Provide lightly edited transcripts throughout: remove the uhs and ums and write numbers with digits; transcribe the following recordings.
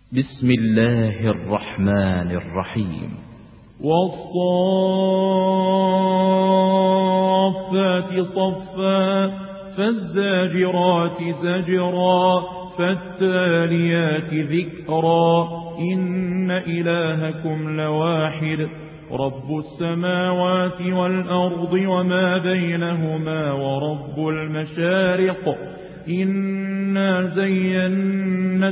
بسم الله الرحمن الرحيم. والصافات صفا فالزاجرات زجرا فالتاليات ذكرا إن إلهكم لواحد رب السماوات والأرض وما بينهما ورب المشارق إنا زينا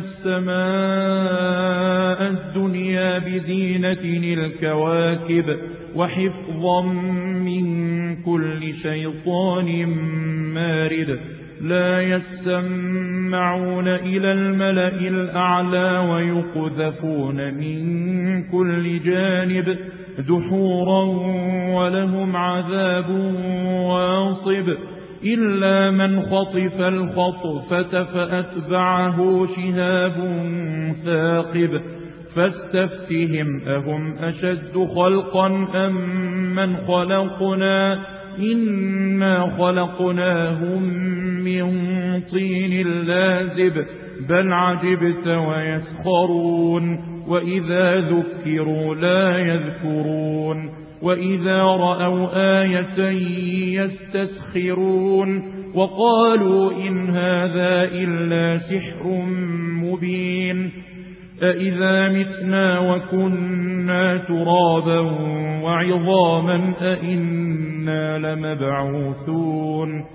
السماء الدنيا بزينة الكواكب وحفظا من كل شيطان مارد لا يسمعون إلى الملأ الأعلى ويقذفون من كل جانب دحورا ولهم عذاب واصب إلا من خطف الخطفة فأتبعه شهاب ثاقب فاستفتهم أهم أشد خلقا أم من خلقنا إنا خلقناهم من طين لازب بل عجبت ويسخرون وإذا ذكروا لا يذكرون وإذا رأوا آية يستسخرون وقالوا إن هذا إلا سحر مبين أإذا متنا وكنا ترابا وعظاما أإنا لمبعوثون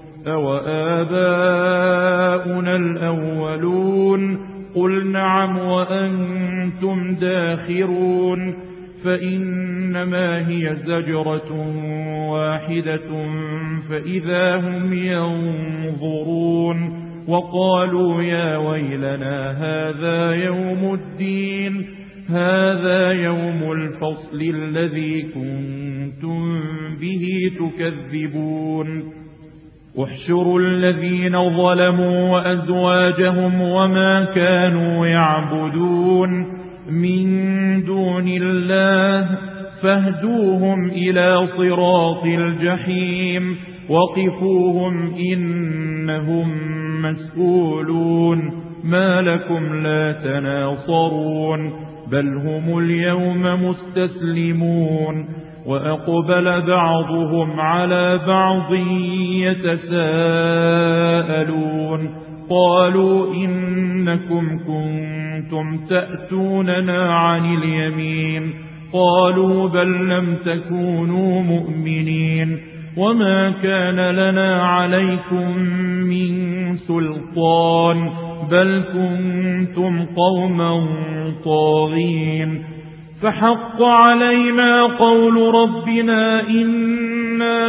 أوآباؤنا الأولون قل نعم وأنتم داخرون فإنما هي زجرة واحدة فإذا هم ينظرون وقالوا يا ويلنا هذا يوم الدين هذا يوم الفصل الذي كنتم به تكذبون احشروا الذين ظلموا وأزواجهم وما كانوا يعبدون من دون الله فاهدوهم إلى صراط الجحيم وقفوهم إنهم مسؤولون ما لكم لا تناصرون بل هم اليوم مستسلمون وأقبل بعضهم على بعض يتساءلون قالوا إنكم كنتم تأتوننا عن اليمين قالوا بل لم تكونوا مؤمنين وما كان لنا عليكم من سلطان بل كنتم قوما طاغين فحق علينا قول ربنا إنا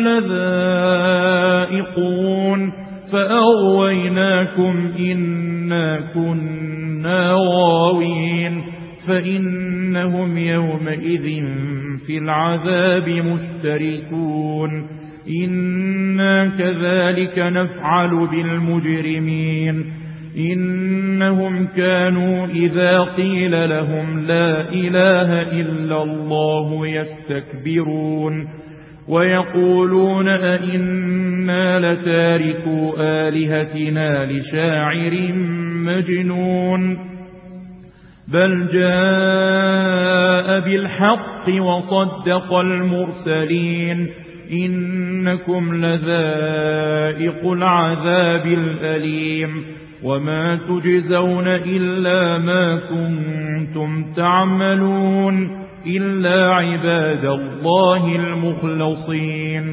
لذائقون فأغويناكم إنا كنا غاوين فإنهم يومئذ في العذاب مشتركون إنا كذلك نفعل بالمجرمين إنهم كانوا إذا قيل لهم لا إله إلا الله يستكبرون ويقولون أئنا لتاركو آلهتنا لشاعر مجنون بل جاء بالحق وصدق المرسلين إنكم لذائق العذاب الأليم وما تجزون إلا ما كنتم تعملون إلا عباد الله المخلصين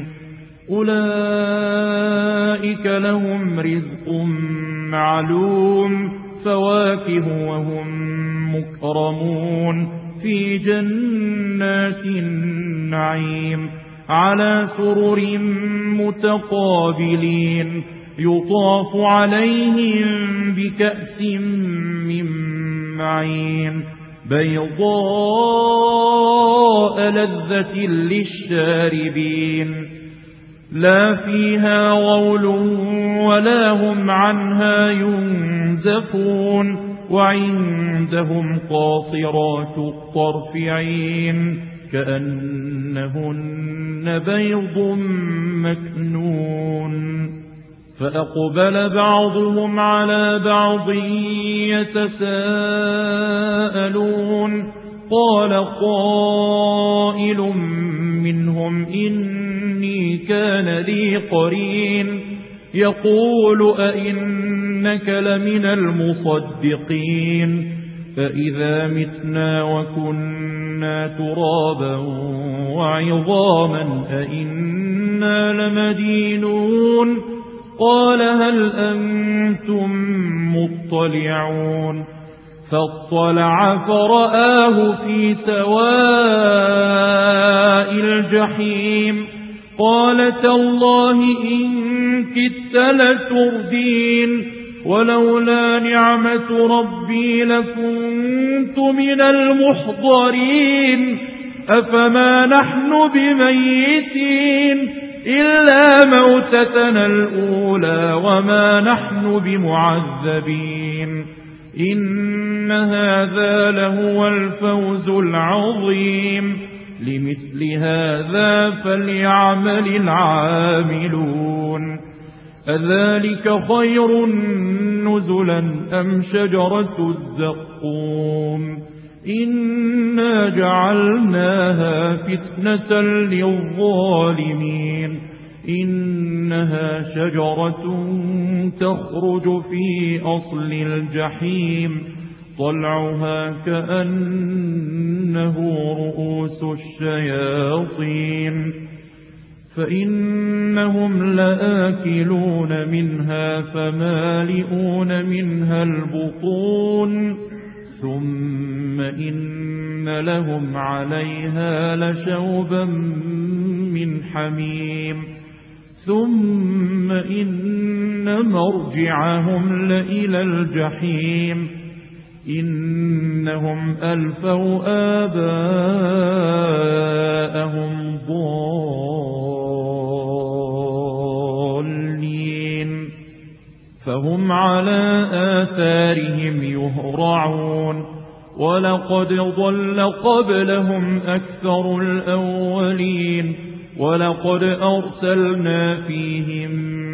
أولئك لهم رزق معلوم فواكه وهم مكرمون في جنات النعيم على سرر متقابلين يطاف عليهم بكأس من معين بيضاء لذة للشاربين لا فيها غول ولا هم عنها ينزفون وعندهم قاصرات الطرف عين كأنهن بيض مكنون فأقبل بعضهم على بعض يتساءلون يتساءلون قال قائل منهم إني كان لي قرين يقول أئنك لمن المصدقين فإذا متنا وكنا ترابا وعظاما أئنا لمدينون قال هل أنتم مطلعون فاطلع فرآه في سواء الجحيم قال تالله إن كدت لتردين ولولا نعمة ربي لكنت من المحضرين أفما نحن بميتين إلا موتتنا الأولى وما نحن بمعذبين إن هذا لهو الفوز العظيم لمثل هذا فليعمل العاملون أذلك خير نزلا أم شجرة الزقوم إنا جعلناها فتنة للظالمين إنها شجرة تخرج في أصل الجحيم طلعها كأنه رؤوس الشياطين فإنهم لآكلون منها فمالئون منها البطون ثم إن لهم عليها لشوبا من حميم ثم إن مرجعهم لإلى الجحيم إنهم ألفوا آباءهم ضالين فهم على آثارهم يهرعون ولقد ضل قبلهم أكثر الأولين ولقد أرسلنا فيهم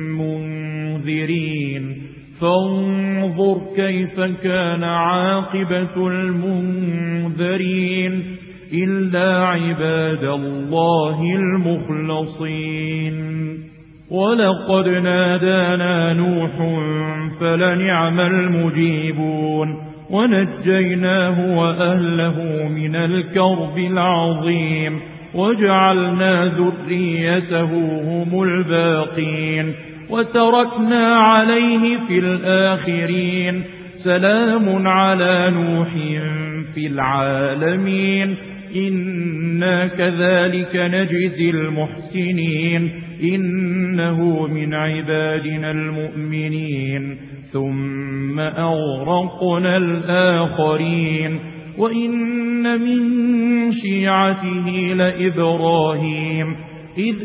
منذرين فانظر كيف كان عاقبة المنذرين إلا عباد الله المخلصين ولقد نادانا نوح فلنعم المجيبون ونجيناه وأهله من الكرب العظيم وجعلنا ذريته هم الباقين وتركنا عليه في الآخرين سلام على نوح في العالمين إنا كذلك نجزي المحسنين إنه من عبادنا المؤمنين ثم أغرقنا الآخرين وإن من شيعته لإبراهيم إذ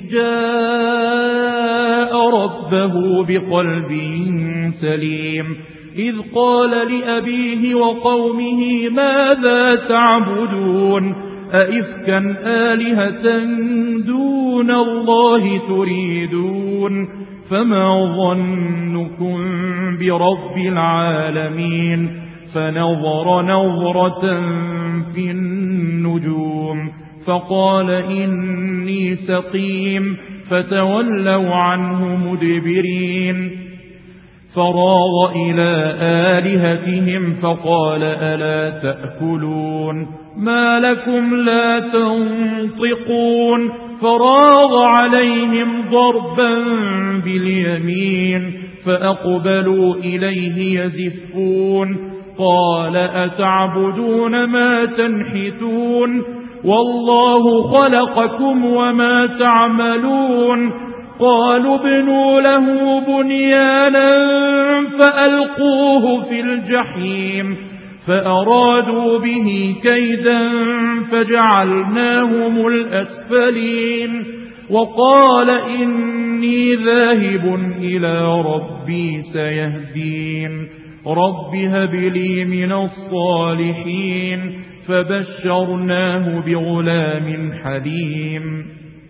جاء ربه بقلب سليم إذ قال لأبيه وقومه ماذا تعبدون أئفكا آلهة دون الله تريدون فما ظنكم برب العالمين فنظر نظرة في النجوم فقال إني سقيم فتولوا عنه مدبرين فراغ إلى آلهتهم فقال ألا تأكلون ما لكم لا تنطقون فراغ عليهم ضربا باليمين فأقبلوا إليه يزفون قال أتعبدون ما تنحتون والله خلقكم وما تعملون قالوا ابنوا له بنيانا فألقوه في الجحيم فأرادوا به كيدا فجعلناهم الأسفلين وقال إني ذاهب إلى ربي سيهدين رب هب لي من الصالحين فبشرناه بغلام حليم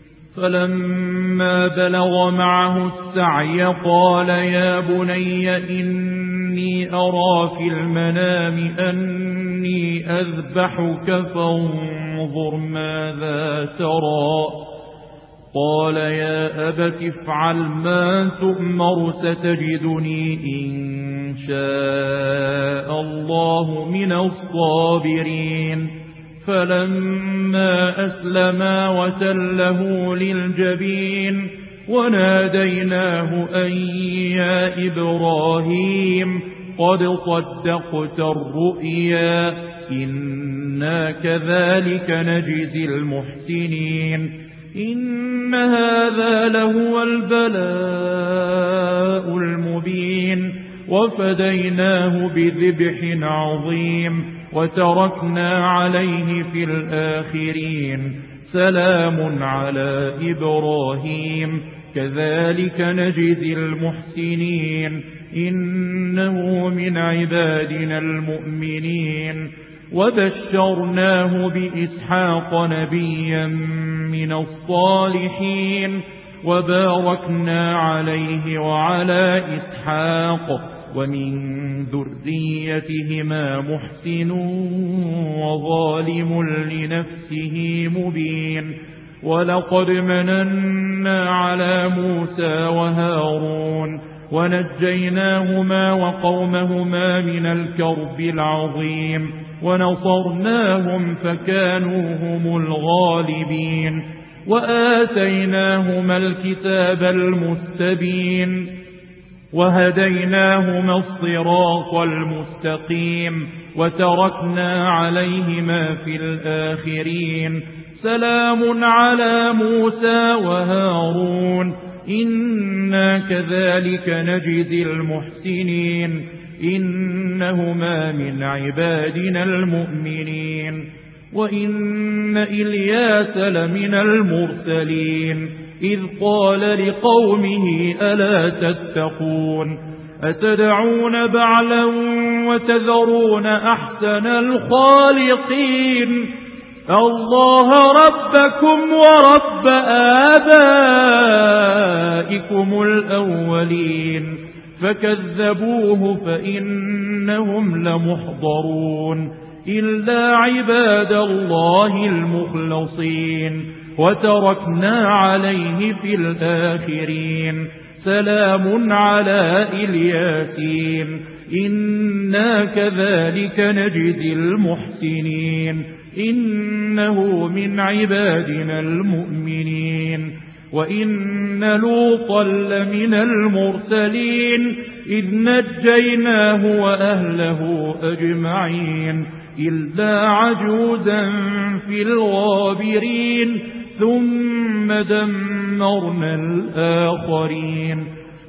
فلما بلغ معه السعي قال يا بني إني أرى في المنام أني إني أذبحك فانظر ماذا ترى. قال يا أبت افعل ما تؤمر ستجدني إن شاء الله من الصابرين. فلما أسلما وتله للجبين وناديناه أن يا إبراهيم قد صدقت الرؤيا إنا كذلك نجزي المحسنين إن هذا لهو البلاء المبين. وفديناه بذبح عظيم وتركنا عليه في الآخرين سلام على إبراهيم كذلك نجزي المحسنين إنه من عبادنا المؤمنين. وبشرناه بإسحاق نبيا من الصالحين وباركنا عليه وعلى إسحاق ومن ذريتهما محسن وظالم لنفسه مبين. ولقد مننا على موسى وهارون ونجيناهما وقومهما من الكرب العظيم ونصرناهم فكانوا هم الغالبين. وآتيناهما الكتاب المستبين وهديناهما الصراط المستقيم وتركنا عليهما في الآخرين سلام على موسى وهارون إنا كذلك نجزي المحسنين إنهما من عبادنا المؤمنين. وإن إلياس لمن المرسلين إذ قال لقومه ألا تتقون أتدعون بعلا وتذرون أحسن الخالقين الله ربكم ورب آبائكم الأولين فكذبوه فإنهم لمحضرون إلا عباد الله المخلصين وتركنا عليه في الآخرين سلام على إلياسين إنا كذلك نجزي المحسنين إنه من عبادنا المؤمنين. وإن لوطا لمن المرسلين إذ نجيناه وأهله أجمعين إلا عجوزا في الغابرين ثم دمرنا الآخرين.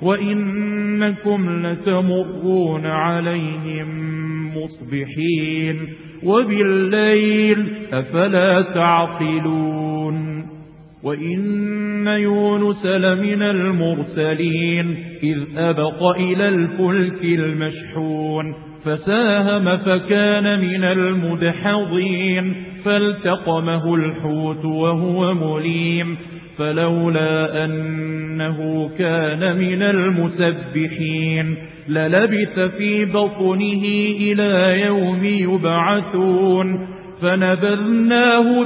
وإنكم لتمرون عليهم مصبحين وبالليل أفلا تعقلون. وإن يونس لمن المرسلين إذ أبق إلى الفلك المشحون فساهم فكان من المدحضين فالتقمه الحوت وهو مليم فلولا أنه كان من المسبحين للبث في بطنه إلى يوم يبعثون فنبذناه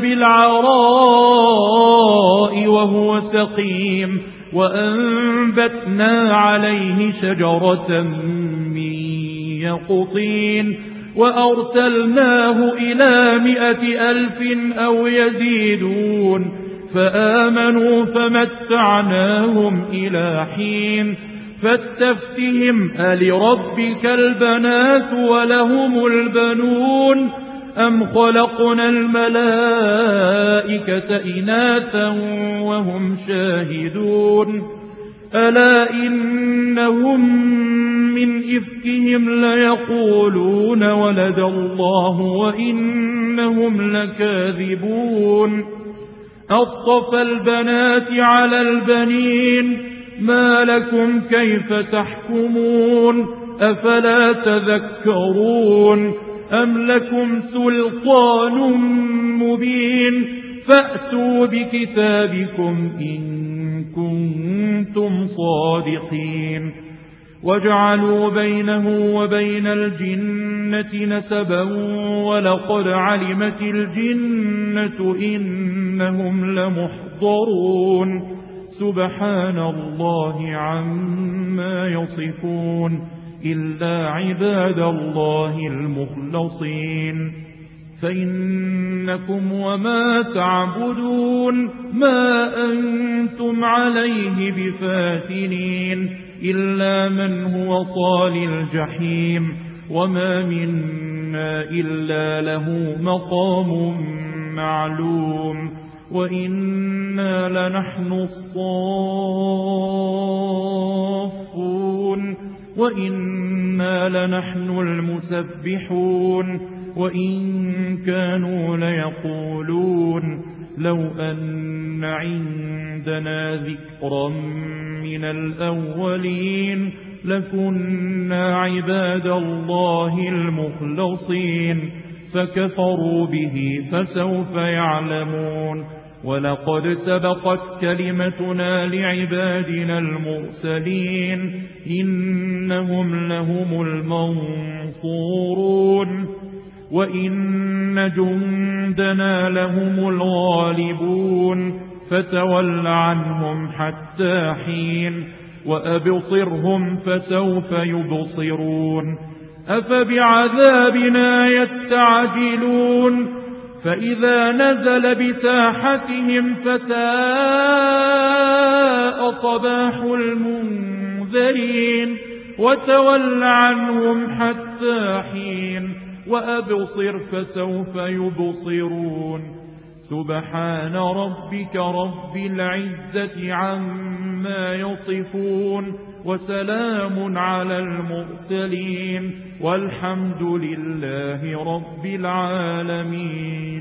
بالعراء وهو سقيم وأنبتنا عليه شجرة من يقطين وأرسلناه إلى 100,000 أو يزيدون فآمنوا فمتعناهم إلى حين فاستفتهم ألربك البنات ولهم البنون أم خلقنا الملائكة إناثا وهم شاهدون ألا إنهم من إفكهم ليقولون ولد الله وإنهم لكاذبون أصطفى البنات على البنين ما لكم كيف تحكمون أفلا تذكرون أم لكم سلطان مبين فأتوا بكتابكم إن كنتم صادقين. وجعلوا بينه وبين الجنة نسبا ولقد علمت الجنة إنهم لمحضرون سبحان الله عما يصفون إلا عباد الله المخلصين فإنكم وما تعبدون ما أنتم عليه بفاتنين إلا من هو صال الجحيم وما منا إلا له مقام معلوم وإنا لنحن الصافون وإنا لنحن المسبحون وإن كانوا ليقولون لو أن عندنا ذكرا من الأولين لكنا عباد الله المخلصين فكفروا به فسوف يعلمون ولقد سبقت كلمتنا لعبادنا المرسلين إنهم لهم المنصورون وإن جندنا لهم الغالبون فتول عنهم حتى حين وأبصرهم فسوف يبصرون أفبعذابنا يستعجلون فإذا نزل بساحتهم فساء صباح المنذرين وتول عنهم حتى حين وأبصر فسوف يبصرون سبحان ربك رب العزة عما يصفون وسلام على المرسلين والحمد لله رب العالمين.